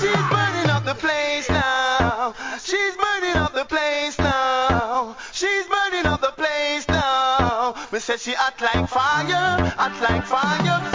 She's burning up the place now. She's burning up the place now. She's burning up the place now. Me say she hot like fire, hot like fire.